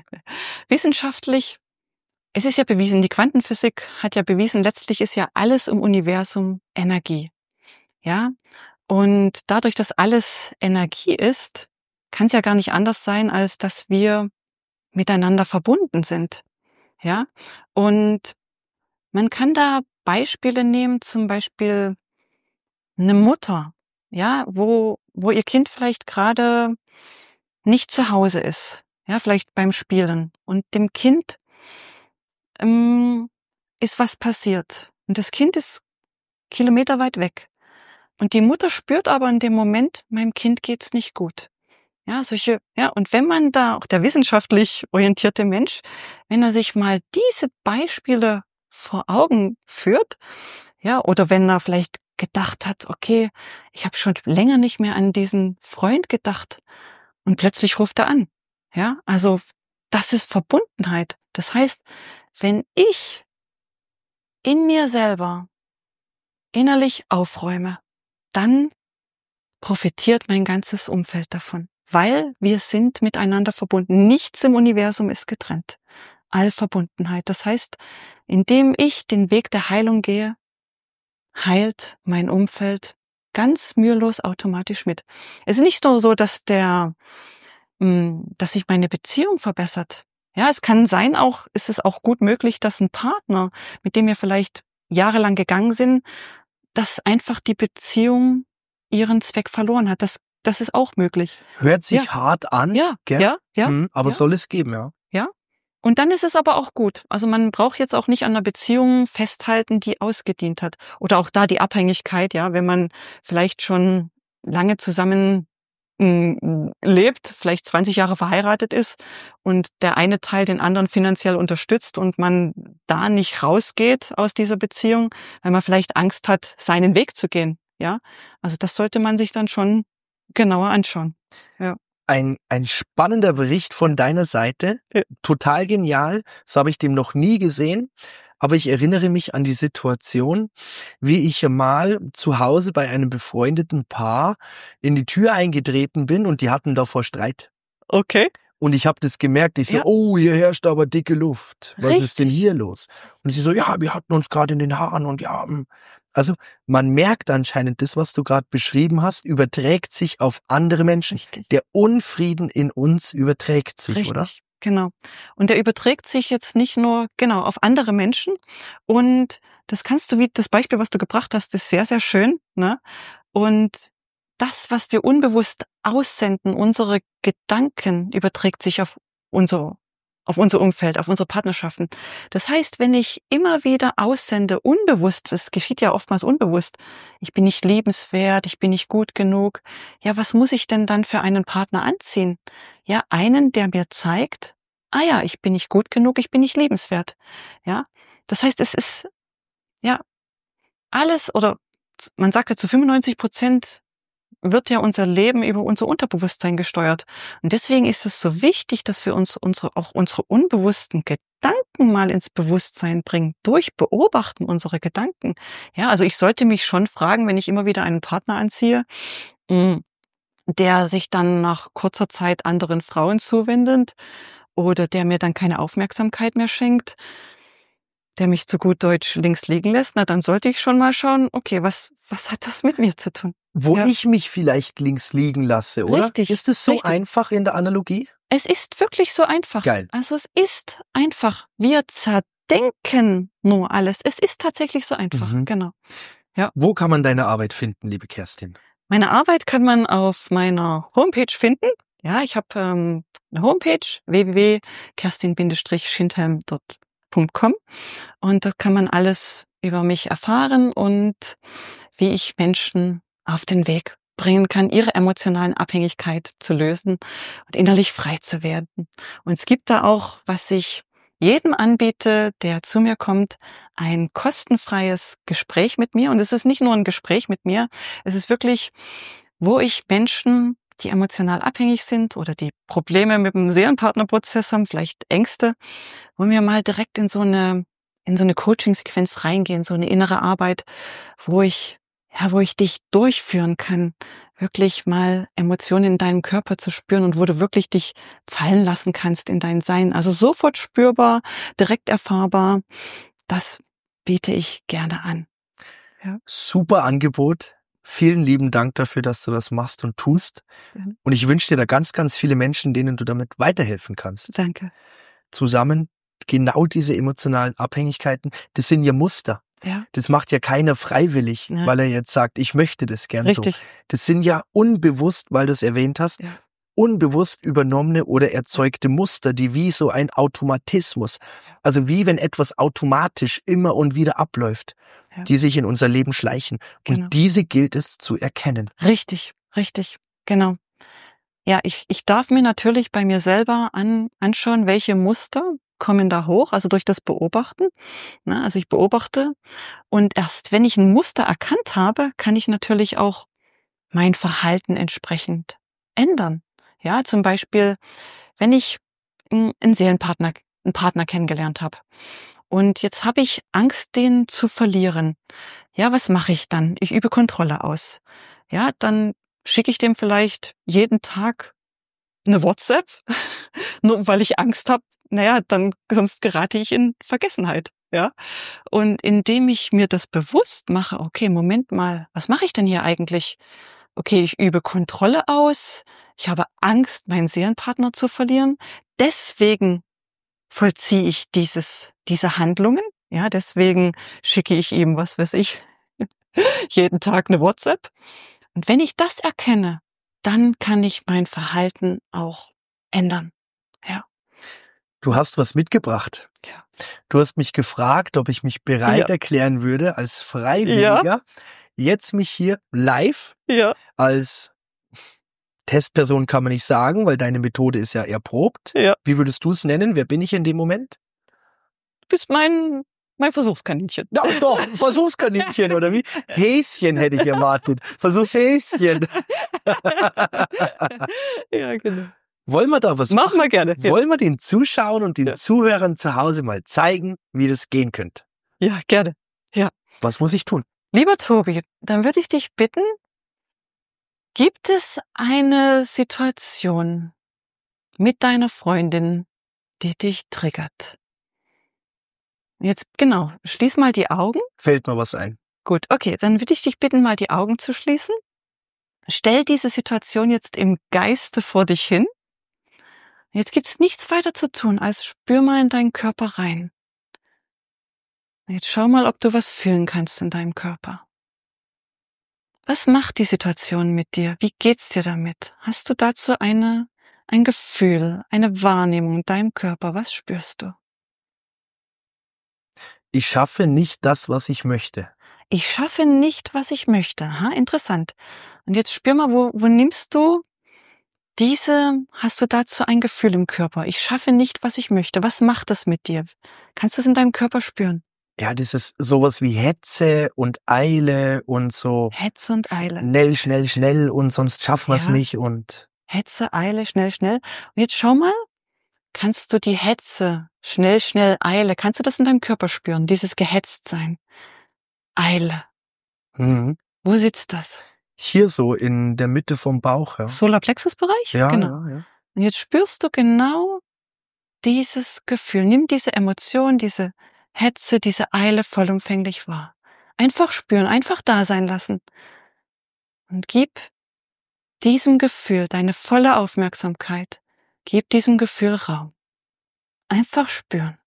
Wissenschaftlich, es ist ja bewiesen, die Quantenphysik hat ja bewiesen, letztlich ist ja alles im Universum Energie. Ja, und dadurch, dass alles Energie ist, kann es ja gar nicht anders sein, als dass wir miteinander verbunden sind. Ja, und man kann da Beispiele nehmen, zum Beispiel eine Mutter, ja, wo, wo ihr Kind vielleicht gerade nicht zu Hause ist, ja, vielleicht beim Spielen. Und dem Kind ähm, ist was passiert. Und das Kind ist kilometerweit weg. Und die Mutter spürt aber in dem Moment, meinem Kind geht's nicht gut. Ja, solche, ja, und wenn man da, auch der wissenschaftlich orientierte Mensch, wenn er sich mal diese Beispiele vor Augen führt, ja, oder wenn er vielleicht gedacht hat, okay, ich habe schon länger nicht mehr an diesen Freund gedacht und plötzlich ruft er an. Ja, also das ist Verbundenheit. Das heißt, wenn ich in mir selber innerlich aufräume, dann profitiert mein ganzes Umfeld davon, weil wir sind miteinander verbunden. Nichts im Universum ist getrennt. Allverbundenheit. Das heißt, indem ich den Weg der Heilung gehe, heilt mein Umfeld ganz mühelos automatisch mit. Es ist nicht nur so, dass der, dass sich meine Beziehung verbessert. Ja, es kann sein auch, ist es auch gut möglich, dass ein Partner, mit dem wir vielleicht jahrelang gegangen sind, dass einfach die Beziehung ihren Zweck verloren hat. Das, das ist auch möglich. Hört sich Ja. hart an, Ja, gell? ja, ja. Hm, aber ja. soll es geben, ja. Ja. Und dann ist es aber auch gut. Also man braucht jetzt auch nicht an einer Beziehung festhalten, die ausgedient hat. Oder auch da die Abhängigkeit, ja, wenn man vielleicht schon lange zusammen mh, lebt, vielleicht zwanzig Jahre verheiratet ist und der eine Teil den anderen finanziell unterstützt und man da nicht rausgeht aus dieser Beziehung, weil man vielleicht Angst hat, seinen Weg zu gehen. Ja, also das sollte man sich dann schon genauer anschauen. Ja. Ein, ein spannender Bericht von deiner Seite, Ja. total genial, so habe ich dem noch nie gesehen, aber ich erinnere mich an die Situation, wie ich mal zu Hause bei einem befreundeten Paar in die Tür eingetreten bin und die hatten davor Streit. Okay. Und ich habe das gemerkt, ich so, Ja. oh, hier herrscht aber dicke Luft, was Richtig. ist denn hier los? Und sie so, ja, wir hatten uns gerade in den Haaren und ja, mm. Also man merkt anscheinend, das, was du gerade beschrieben hast, überträgt sich auf andere Menschen. Richtig. Der Unfrieden in uns überträgt sich, Richtig, oder? genau. Und der überträgt sich jetzt nicht nur, genau, auf andere Menschen. Und das kannst du, wie das Beispiel, was du gebracht hast, ist sehr, sehr schön, ne? Und das, was wir unbewusst aussenden, unsere Gedanken, überträgt sich auf unser, auf unser Umfeld, auf unsere Partnerschaften. Das heißt, wenn ich immer wieder aussende, unbewusst, das geschieht ja oftmals unbewusst, ich bin nicht liebenswert, ich bin nicht gut genug, ja, was muss ich denn dann für einen Partner anziehen? Ja, einen, der mir zeigt, ah ja, ich bin nicht gut genug, ich bin nicht liebenswert. Ja, das heißt, es ist, ja, alles, oder man sagt ja, zu fünfundneunzig Prozent wird ja unser Leben über unser Unterbewusstsein gesteuert. Und deswegen ist es so wichtig, dass wir uns unsere, auch unsere unbewussten Gedanken mal ins Bewusstsein bringen, durch Beobachten unserer Gedanken. Ja, also ich sollte mich schon fragen, wenn ich immer wieder einen Partner anziehe, mh, der sich dann nach kurzer Zeit anderen Frauen zuwendet oder der mir dann keine Aufmerksamkeit mehr schenkt, der mich zu gut Deutsch links liegen lässt, na dann sollte ich schon mal schauen, okay, was was hat das mit mir zu tun? Wo Ja. ich mich vielleicht links liegen lasse, oder? Richtig, Ist es so richtig. einfach in der Analogie? Es ist wirklich so einfach. Geil. Also es ist einfach. Wir zerdenken nur alles. Es ist tatsächlich so einfach. Mhm. Genau. Wo kann man deine Arbeit finden, liebe Kerstin? Meine Arbeit kann man auf meiner Homepage finden. Ja, ich habe ähm, eine Homepage w w w punkt kerstin schindhelm punkt com und da kann man alles über mich erfahren und wie ich Menschen auf den Weg bringen kann, ihre emotionalen Abhängigkeit zu lösen und innerlich frei zu werden. Und es gibt da auch, was ich jedem anbiete, der zu mir kommt, ein kostenfreies Gespräch mit mir. Und es ist nicht nur ein Gespräch mit mir, es ist wirklich, wo ich Menschen, die emotional abhängig sind oder die Probleme mit dem Seelenpartnerprozess haben, vielleicht Ängste, wo wir mal direkt in so eine, in so eine Coaching-Sequenz reingehen, so eine innere Arbeit, wo ich, ja, wo ich dich durchführen kann, wirklich mal Emotionen in deinem Körper zu spüren und wo du wirklich dich fallen lassen kannst in dein Sein. Also sofort spürbar, direkt erfahrbar. Das biete ich gerne an. Ja. Super Angebot. Vielen lieben Dank dafür, dass du das machst und tust. Gerne. Und ich wünsche dir da ganz, ganz viele Menschen, denen du damit weiterhelfen kannst. Danke. Zusammen genau diese emotionalen Abhängigkeiten, das sind ja Muster. Ja. Das macht ja keiner freiwillig, Ja. weil er jetzt sagt, ich möchte das gern Richtig. so. Das sind ja unbewusst, weil du es erwähnt hast, Ja. unbewusst übernommene oder erzeugte Muster, die wie so ein Automatismus, also wie wenn etwas automatisch immer und wieder abläuft, Ja. die sich in unser Leben schleichen. Genau. Und diese gilt es zu erkennen. Richtig, richtig, genau. Ja, ich, ich darf mir natürlich bei mir selber an, anschauen, welche Muster kommen da hoch, also durch das Beobachten. Na, also ich beobachte und erst wenn ich ein Muster erkannt habe, kann ich natürlich auch mein Verhalten entsprechend ändern. Ja, zum Beispiel, wenn ich einen Seelenpartner, einen Partner kennengelernt habe und jetzt habe ich Angst, den zu verlieren. Ja, was mache ich dann? Ich übe Kontrolle aus. Ja, dann schicke ich dem vielleicht jeden Tag eine WhatsApp, nur weil ich Angst habe. Naja, dann sonst gerate ich in Vergessenheit. Ja, und indem ich mir das bewusst mache, okay, Moment mal, was mache ich denn hier eigentlich? Okay, ich übe Kontrolle aus. Ich habe Angst, meinen Seelenpartner zu verlieren. Deswegen vollziehe ich dieses, diese Handlungen. Ja, deswegen schicke ich ihm, was weiß ich, jeden Tag eine WhatsApp. Und wenn ich das erkenne, dann kann ich mein Verhalten auch ändern. Ja. Du hast was mitgebracht. Ja. Du hast mich gefragt, ob ich mich bereit Ja. erklären würde, als Freiwilliger, Ja. jetzt mich hier live Ja. als Testperson kann man nicht sagen, weil deine Methode ist ja erprobt. Ja. Wie würdest du es nennen? Wer bin ich in dem Moment? Du bist mein, mein Versuchskaninchen. Ja, doch, Versuchskaninchen, oder wie? Häschen hätte ich erwartet. Versuchshäschen. Ja, genau. Wollen wir da was Mach mal gerne. Ja. Wollen wir den Zuschauern und den Ja. Zuhörern zu Hause mal zeigen, wie das gehen könnte? Ja, gerne. Ja. Was muss ich tun? Lieber Tobi, dann würde ich dich bitten, gibt es eine Situation mit deiner Freundin, die dich triggert? Jetzt, genau, schließ mal die Augen. Fällt mir was ein. Gut, okay, dann würde ich dich bitten, mal die Augen zu schließen. Stell diese Situation jetzt im Geiste vor dich hin. Jetzt gibt's nichts weiter zu tun, als spür mal in deinen Körper rein. Jetzt schau mal, ob du was fühlen kannst in deinem Körper. Was macht die Situation mit dir? Wie geht's dir damit? Hast du dazu eine, ein Gefühl, eine Wahrnehmung in deinem Körper? Was spürst du? Ich schaffe nicht das, was ich möchte. Ich schaffe nicht, was ich möchte. Aha, interessant. Und jetzt spür mal, wo, wo nimmst du diese, hast du dazu ein Gefühl im Körper? Ich schaffe nicht, was ich möchte. Was macht das mit dir? Kannst du es in deinem Körper spüren? Ja, das ist sowas wie Hetze und Eile und so Hetze und Eile. schnell, schnell, schnell und sonst schaffen wir es Ja. nicht und Hetze, Eile, schnell, schnell. Und jetzt schau mal, kannst du die Hetze, schnell, schnell, Eile, kannst du das in deinem Körper spüren? Dieses Gehetztsein. Eile. mhm. Wo sitzt das? Hier so in der Mitte vom Bauch. Ja, Solarplexusbereich? ja, Genau. ja, ja. Und jetzt spürst du genau dieses Gefühl. Nimm diese Emotion, diese Hetze, diese Eile vollumfänglich wahr. Einfach spüren, einfach da sein lassen. Und gib diesem Gefühl deine volle Aufmerksamkeit. Gib diesem Gefühl Raum. Einfach spüren.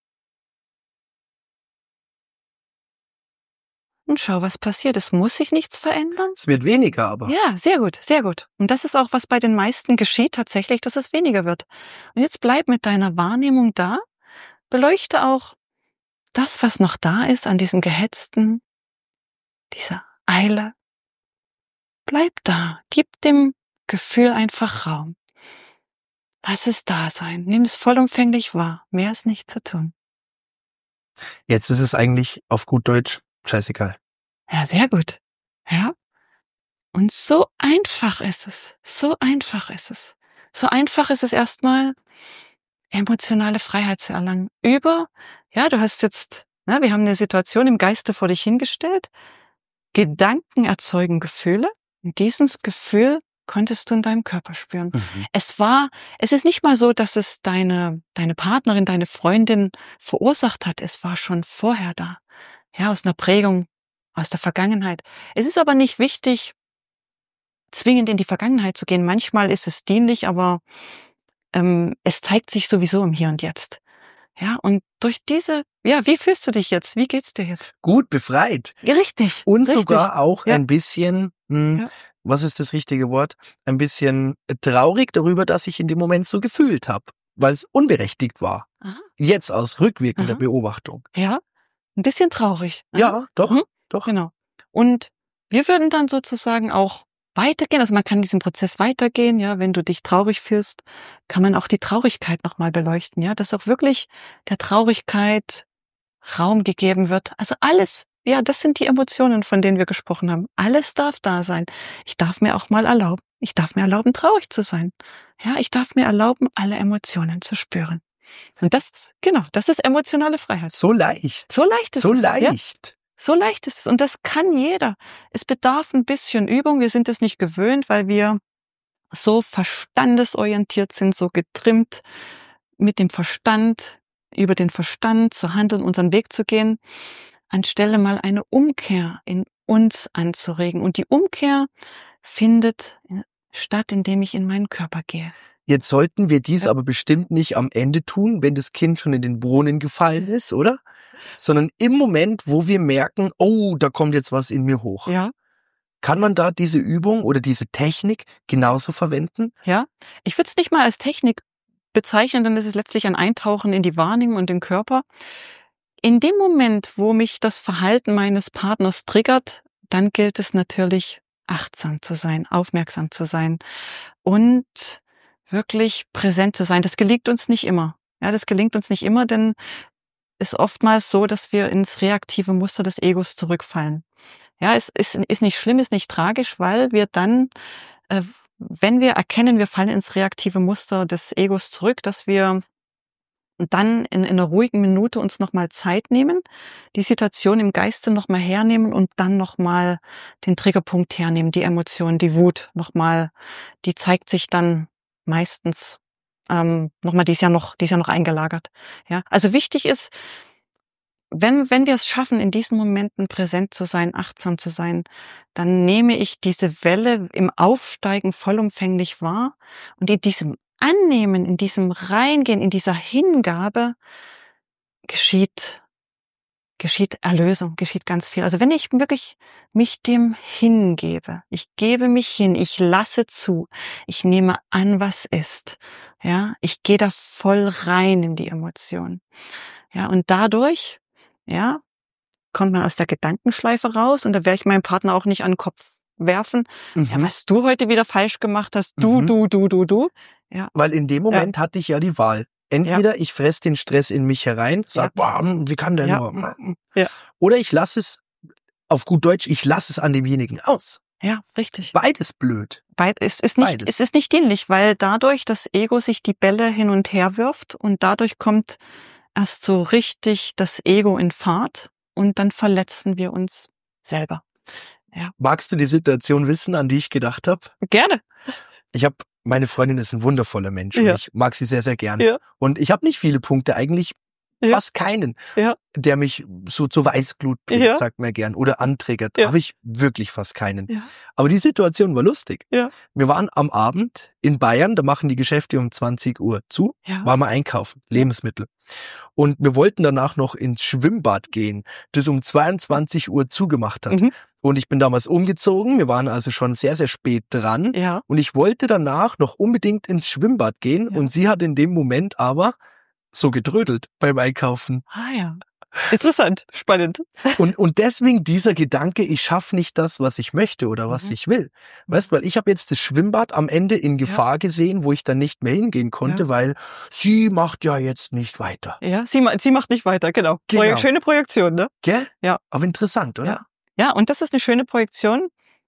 Und schau, was passiert. Es muss sich nichts verändern. Es wird weniger, aber Ja, sehr gut, sehr gut. Und das ist auch, was bei den meisten geschieht, tatsächlich, dass es weniger wird. Und jetzt bleib mit deiner Wahrnehmung da. Beleuchte auch das, was noch da ist an diesem Gehetzten, dieser Eile. Bleib da. Gib dem Gefühl einfach Raum. Lass es da sein. Nimm es vollumfänglich wahr. Mehr ist nicht zu tun. jetzt ist es eigentlich auf gut Deutsch scheißegal. Ja, sehr gut. Ja. Und so einfach ist es. So einfach ist es. So einfach ist es erstmal, emotionale Freiheit zu erlangen. Über, ja, du hast jetzt, na, wir haben eine Situation im Geiste vor dich hingestellt. Gedanken erzeugen Gefühle. Und dieses Gefühl konntest du in deinem Körper spüren. Mhm. Es war, es ist nicht mal so, dass es deine, deine Partnerin, deine Freundin verursacht hat. Es war schon vorher da. Ja, aus einer Prägung, aus der Vergangenheit. Es ist aber nicht wichtig, zwingend in die Vergangenheit zu gehen. Manchmal ist es dienlich, aber ähm, es zeigt sich sowieso im Hier und Jetzt. Ja, und durch diese, ja, wie fühlst du dich jetzt? Wie geht's dir jetzt? Gut befreit. Ja, richtig. Und richtig. sogar auch Ja. ein bisschen, hm, Ja. was ist das richtige Wort? Ein bisschen traurig darüber, dass ich in dem Moment so gefühlt habe, weil es unberechtigt war. Aha. Jetzt aus rückwirkender Aha. Beobachtung. Ja, ein bisschen traurig. Aha. Ja, doch, Mhm. doch. Genau. Und wir würden dann sozusagen auch weitergehen. Also man kann diesen Prozess weitergehen. Ja, wenn du dich traurig fühlst, kann man auch die Traurigkeit nochmal beleuchten. Ja, dass auch wirklich der Traurigkeit Raum gegeben wird. Also alles, ja, das sind die Emotionen, von denen wir gesprochen haben. Alles darf da sein. Ich darf mir auch mal erlauben. Ich darf mir erlauben, traurig zu sein. Ja, ich darf mir erlauben, alle Emotionen zu spüren. Und das, genau, das ist emotionale Freiheit. So leicht. So leicht ist So es. Ja? leicht. So leicht ist es. Und das kann jeder. Es bedarf ein bisschen Übung. Wir sind es nicht gewöhnt, weil wir so verstandesorientiert sind, so getrimmt mit dem Verstand, über den Verstand zu handeln, unseren Weg zu gehen, anstelle mal eine Umkehr in uns anzuregen. Und die Umkehr findet statt, indem ich in meinen Körper gehe. Jetzt sollten wir dies Ja. aber bestimmt nicht am Ende tun, wenn das Kind schon in den Brunnen gefallen ist, oder? Sondern im Moment, wo wir merken, oh, da kommt jetzt was in mir hoch. Ja, Kann man da diese Übung oder diese Technik genauso verwenden? ja. Ich würde es nicht mal als Technik bezeichnen, denn es ist letztlich ein Eintauchen in die Wahrnehmung und den Körper. In dem Moment, wo mich das Verhalten meines Partners triggert, dann gilt es natürlich, achtsam zu sein, aufmerksam zu sein und wirklich präsent zu sein. Das gelingt uns nicht immer. Ja, das gelingt uns nicht immer, denn es ist oftmals so, dass wir ins reaktive Muster des Egos zurückfallen. Ja, es ist, ist nicht schlimm, ist nicht tragisch, weil wir dann, äh, wenn wir erkennen, wir fallen ins reaktive Muster des Egos zurück, dass wir dann in, in einer ruhigen Minute uns nochmal Zeit nehmen, die Situation im Geiste nochmal hernehmen und dann nochmal den Triggerpunkt hernehmen, die Emotion, die Wut nochmal, die zeigt sich dann meistens ähm, nochmal, die ist ja noch, die ist ja noch eingelagert. Ja, also wichtig ist, wenn, wenn wir es schaffen, in diesen Momenten präsent zu sein, achtsam zu sein, dann nehme ich diese Welle im Aufsteigen vollumfänglich wahr und in diesem Annehmen, in diesem Reingehen, in dieser Hingabe geschieht, geschieht Erlösung, geschieht ganz viel. Also wenn ich wirklich mich dem hingebe, ich gebe mich hin, ich lasse zu, ich nehme an, was ist, ja, ich gehe da voll rein in die Emotion, ja, und dadurch, ja, kommt man aus der Gedankenschleife raus und da werde ich meinem Partner auch nicht an den Kopf werfen, Mhm. ja, was du heute wieder falsch gemacht hast, du, Mhm. du, du, du, du, ja. Weil in dem Moment hatte ich ja die Wahl. Entweder ich fresse den Stress in mich herein, sag, boah, hm, wie kann der Ja. nur? Ja. Oder ich lasse es, auf gut Deutsch, ich lasse es an demjenigen aus. Ja, richtig. Beides blöd. Beid, es ist nicht, Beides. es ist nicht dienlich, weil dadurch das Ego sich die Bälle hin und her wirft und dadurch kommt erst so richtig das Ego in Fahrt und dann verletzen wir uns selber. Magst du die Situation wissen, an die ich gedacht habe? Gerne. Ich habe, meine Freundin ist ein wundervoller Mensch Ja. und ich mag sie sehr, sehr gern. Ja. Und ich habe nicht viele Punkte, eigentlich Ja. fast keinen, Ja. der mich so zur Weißglut bringt, Ja. sagt man gern, oder antriggert. Ja. Habe ich wirklich fast keinen. Ja. Aber die Situation war lustig. Ja. Wir waren am Abend in Bayern, da machen die Geschäfte um zwanzig Uhr zu, Ja. waren wir einkaufen, Lebensmittel. Und wir wollten danach noch ins Schwimmbad gehen, das um zweiundzwanzig Uhr zugemacht hat. Mhm. Und ich bin damals umgezogen, wir waren also schon sehr, sehr spät dran. Ja. Und ich wollte danach noch unbedingt ins Schwimmbad gehen Ja. und sie hat in dem Moment aber so gedrödelt beim Einkaufen. Ah ja. Interessant. Spannend. Und, und deswegen dieser Gedanke, ich schaffe nicht das, was ich möchte oder was Mhm. ich will. Weißt, weil ich habe jetzt das Schwimmbad am Ende in Gefahr gesehen, wo ich dann nicht mehr hingehen konnte, Ja. weil sie macht ja jetzt nicht weiter. Ja, sie, ma- sie macht nicht weiter, genau. Genau. Projek- Schöne Projektion, ne? Gell? Ja. Aber interessant, oder? Ja. Ja, und das ist eine schöne Projektion,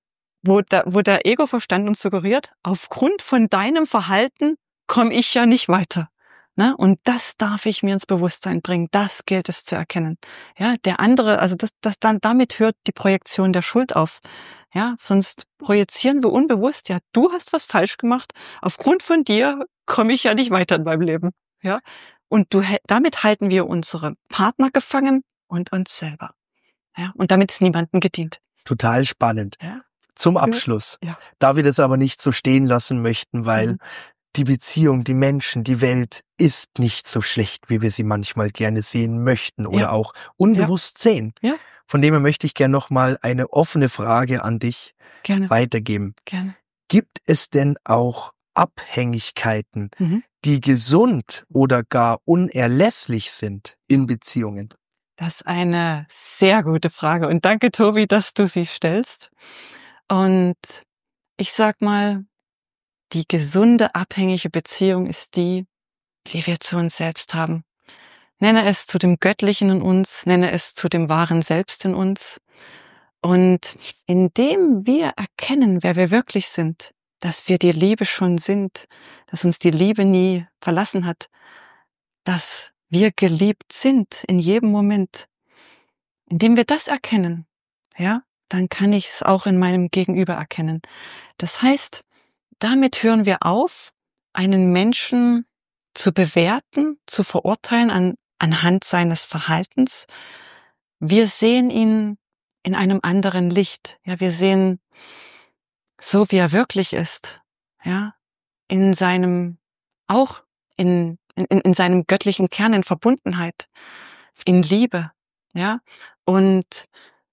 wo der, wo der Ego-Verstand uns suggeriert, aufgrund von deinem Verhalten komme ich ja nicht weiter. Ne? Und das darf ich mir ins Bewusstsein bringen. Das gilt es zu erkennen. Ja, der andere, also das, das dann, damit hört die Projektion der Schuld auf. Ja, sonst projizieren wir unbewusst, ja, du hast was falsch gemacht. Aufgrund von dir komme ich ja nicht weiter in meinem Leben. Ja, und du, damit halten wir unsere Partner gefangen und uns selber. Ja, und damit ist niemandem gedient. Total spannend. Ja. Zum Abschluss, Ja. da wir das aber nicht so stehen lassen möchten, weil Mhm. die Beziehung, die Menschen, die Welt ist nicht so schlecht, wie wir sie manchmal gerne sehen möchten oder Ja. auch unbewusst sehen. Ja. Von dem her möchte ich gerne nochmal eine offene Frage an dich Gerne, weitergeben. gerne. Gibt es denn auch Abhängigkeiten, Mhm. die gesund oder gar unerlässlich sind in Beziehungen? Das ist eine sehr gute Frage und danke, Tobi, dass du sie stellst. Und ich sag mal, die gesunde, abhängige Beziehung ist die, die wir zu uns selbst haben. Nenne es zu dem Göttlichen in uns, nenne es zu dem wahren Selbst in uns. Und indem wir erkennen, wer wir wirklich sind, dass wir die Liebe schon sind, dass uns die Liebe nie verlassen hat, dass wir geliebt sind in jedem Moment, indem wir das erkennen, ja, dann kann ich es auch in meinem Gegenüber erkennen. Das heißt, damit hören wir auf, einen Menschen zu bewerten, zu verurteilen an, anhand seines Verhaltens. Wir sehen ihn in einem anderen Licht. Ja, wir sehen so, wie er wirklich ist. Ja, in seinem auch in, in, in seinem göttlichen Kern, in Verbundenheit, in Liebe, ja. Und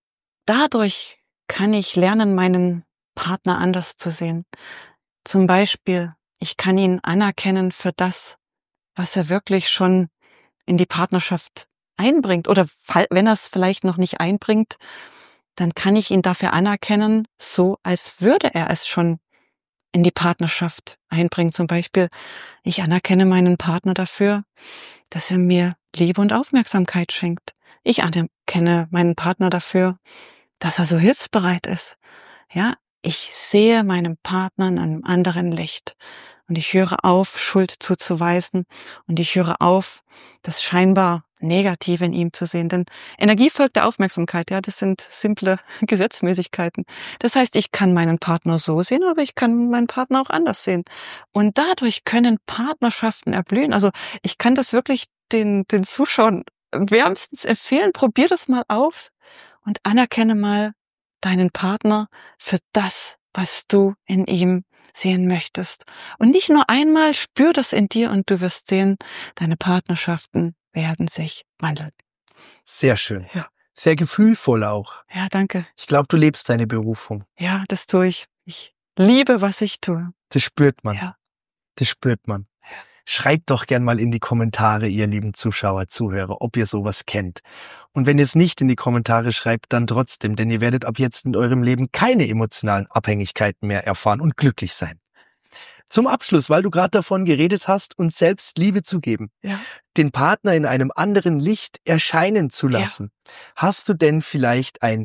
dadurch kann ich lernen, meinen Partner anders zu sehen. Zum Beispiel, ich kann ihn anerkennen für das, was er wirklich schon in die Partnerschaft einbringt. Oder wenn er es vielleicht noch nicht einbringt, dann kann ich ihn dafür anerkennen, so als würde er es schon in die Partnerschaft einbringen. Zum Beispiel, ich anerkenne meinen Partner dafür, dass er mir Liebe und Aufmerksamkeit schenkt. Ich anerkenne meinen Partner dafür, dass er so hilfsbereit ist. Ja, ich sehe meinen Partner in einem anderen Licht. Und ich höre auf, Schuld zuzuweisen. Und ich höre auf, das scheinbar Negative in ihm zu sehen. Denn Energie folgt der Aufmerksamkeit. Ja, das sind simple Gesetzmäßigkeiten. Das heißt, ich kann meinen Partner so sehen, aber ich kann meinen Partner auch anders sehen. Und dadurch können Partnerschaften erblühen. Also ich kann das wirklich den, den Zuschauern wärmstens empfehlen. Probier das mal aus und anerkenne mal deinen Partner für das, was du in ihm sehen möchtest. Und nicht nur einmal, spür das in dir und du wirst sehen, deine Partnerschaften werden sich wandeln. Sehr schön. Ja. Sehr gefühlvoll auch. Ja, danke. Ich glaube, du lebst deine Berufung. Ja, das tue ich. Ich liebe, was ich tue. Das spürt man. Ja. Das spürt man. Ja. Schreibt doch gern mal in die Kommentare, ihr lieben Zuschauer, Zuhörer, ob ihr sowas kennt. Und wenn ihr es nicht in die Kommentare schreibt, dann trotzdem, denn ihr werdet ab jetzt in eurem Leben keine emotionalen Abhängigkeiten mehr erfahren und glücklich sein. Zum Abschluss, weil du gerade davon geredet hast, uns selbst Liebe zu geben, Ja. den Partner in einem anderen Licht erscheinen zu lassen. Ja. Hast du denn vielleicht ein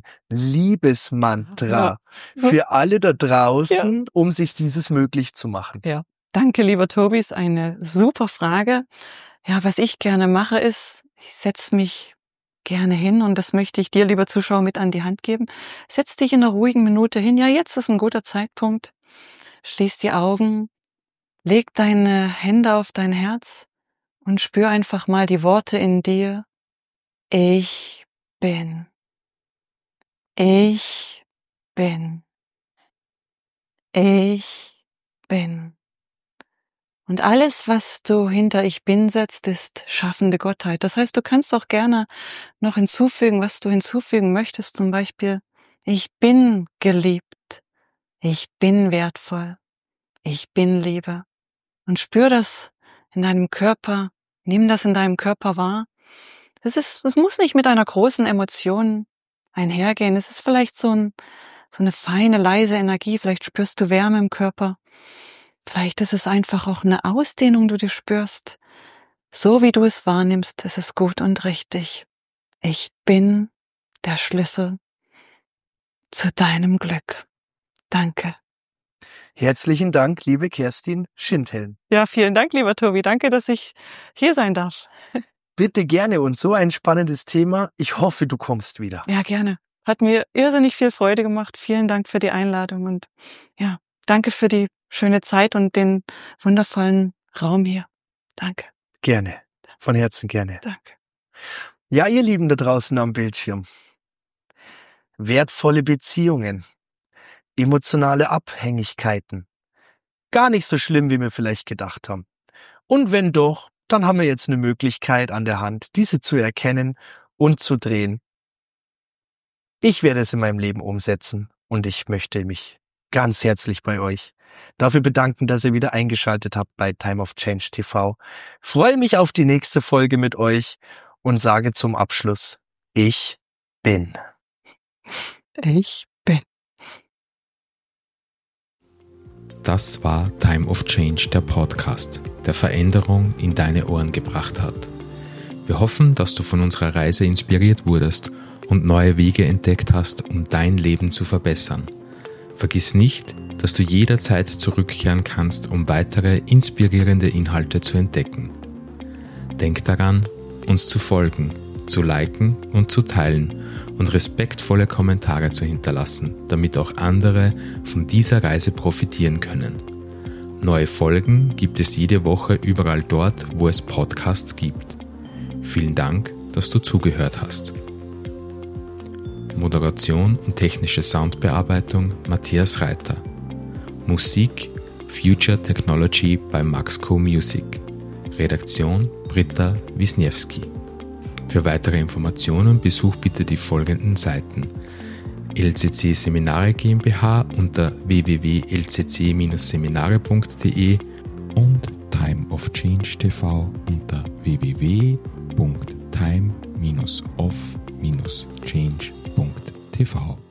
Liebesmantra ja. für alle da draußen, ja. um sich dieses möglich zu machen? Ja. Danke, lieber Tobi, ist eine super Frage. Ja, was ich gerne mache, ist, ich setze mich gerne hin und das möchte ich dir, lieber Zuschauer, mit an die Hand geben. Setz dich in einer ruhigen Minute hin. Ja, jetzt ist ein guter Zeitpunkt. Schließ die Augen, leg deine Hände auf dein Herz und spür einfach mal die Worte in dir. Ich bin. Ich bin. Ich bin. Und alles, was du hinter Ich Bin setzt, ist schaffende Gottheit. Das heißt, du kannst auch gerne noch hinzufügen, was du hinzufügen möchtest. Zum Beispiel, ich bin geliebt. Ich bin wertvoll. Ich bin Liebe. Und spür das in deinem Körper. Nimm das in deinem Körper wahr. Das ist, es muss nicht mit einer großen Emotion einhergehen. Es ist vielleicht so, ein, so eine feine, leise Energie. Vielleicht spürst du Wärme im Körper. Vielleicht ist es einfach auch eine Ausdehnung, die du spürst. So wie du es wahrnimmst, ist es gut und richtig. Ich bin der Schlüssel zu deinem Glück. Danke. Herzlichen Dank, liebe Kerstin Schindhelm. Ja, vielen Dank, lieber Tobi. Danke, dass ich hier sein darf. Bitte gerne und so ein spannendes Thema. Ich hoffe, du kommst wieder. Ja, gerne. Hat mir irrsinnig viel Freude gemacht. Vielen Dank für die Einladung und ja, danke für die schöne Zeit und den wundervollen Raum hier. Danke. Gerne. Von Herzen gerne. Danke. Ja, ihr Lieben da draußen am Bildschirm. Wertvolle Beziehungen. Emotionale Abhängigkeiten. Gar nicht so schlimm, wie wir vielleicht gedacht haben. Und wenn doch, dann haben wir jetzt eine Möglichkeit an der Hand, diese zu erkennen und zu drehen. Ich werde es in meinem Leben umsetzen und ich möchte mich ganz herzlich bei euch dafür bedanken, dass ihr wieder eingeschaltet habt bei Time of Change T V. Freue mich auf die nächste Folge mit euch und sage zum Abschluss, ich bin. Ich bin. Das war Time of Change, der Podcast, der Veränderung in deine Ohren gebracht hat. Wir hoffen, dass du von unserer Reise inspiriert wurdest und neue Wege entdeckt hast, um dein Leben zu verbessern. Vergiss nicht, dass du jederzeit zurückkehren kannst, um weitere inspirierende Inhalte zu entdecken. Denk daran, uns zu folgen, zu liken und zu teilen und respektvolle Kommentare zu hinterlassen, damit auch andere von dieser Reise profitieren können. Neue Folgen gibt es jede Woche überall dort, wo es Podcasts gibt. Vielen Dank, dass du zugehört hast. Moderation und technische Soundbearbeitung Matthias Reiter. Musik Future Technology bei Maxco Music. Redaktion Britta Wisniewski. Für weitere Informationen besuch bitte die folgenden Seiten: L C C Seminare GmbH unter w w w punkt l c c dash seminare punkt d e und Time of Change T V unter w w w punkt time dash of dash change punkt t v.